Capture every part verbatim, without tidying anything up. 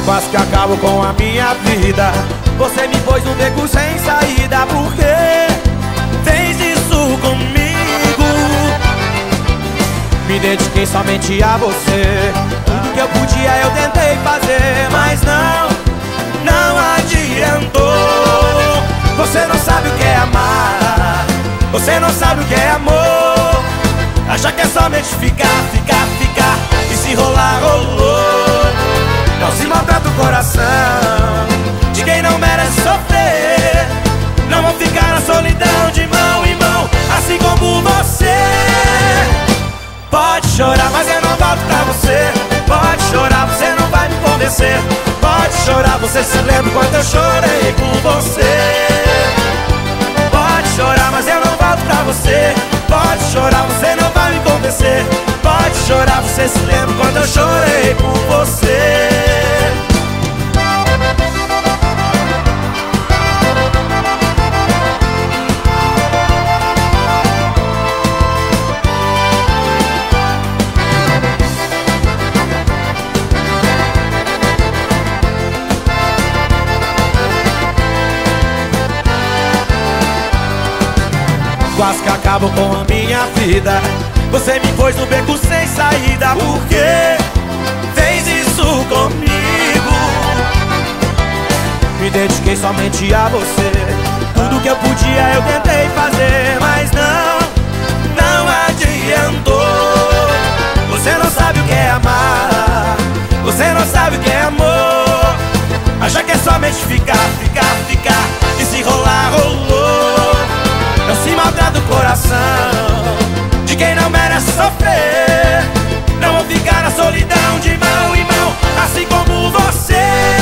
Quase que acabo com a minha vida. Você me pôs no beco sem saída. Por que fez isso comigo? Me dediquei somente a você. Tudo que eu podia eu tentei fazer, mas não, não adiantou. Você não sabe o que é amar, você não sabe o que é amor. Acha que é somente ficar, ficar, ficar, e se rolar, rolou. Não se maltrata o coração de quem não merece sofrer. Não vou ficar na solidão de mão em mão, assim como você. Pode chorar, mas eu não volto pra você. Pode chorar, você não vai me convencer. Pode chorar, você se lembra quando eu chorei por você. Pode chorar, mas eu não volto pra você. Pode chorar, você não vai me convencer. Pode chorar, você se lembra quando eu chorei por você. Quase que acabo com a minha vida. Você me pôs no beco sem saída. Por que fez isso comigo? Me dediquei somente a você. Tudo que eu podia eu tentei fazer, mas não, não adiantou. Você não sabe o que é amar, você não sabe o que é amor. Acha que é somente ficar, ficar, ficar, e se rolar, rolou. Não se maltrata o coração de quem não merece sofrer. Não vou ficar na solidão de mão em mão, assim como você.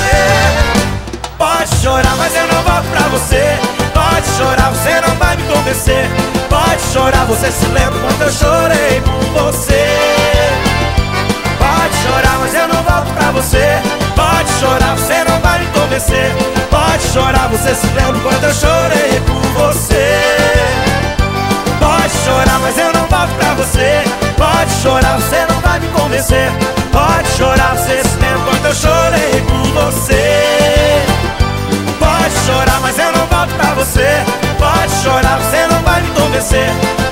Pode chorar, mas eu não volto pra você. Pode chorar, você não vai me convencer. Pode chorar, você se lembra quando eu chorei por você. Pode chorar, mas eu não volto pra você. Pode chorar, você não vai me convencer. Pode chorar, você se lembra quando eu chorei por você. Pode chorar, mas eu não volto pra você. Pode chorar, você não vai me convencer. Pode chorar, você se lembra quando eu chorei por você. Pode chorar, mas eu não volto pra você. Pode chorar, você não vai me convencer.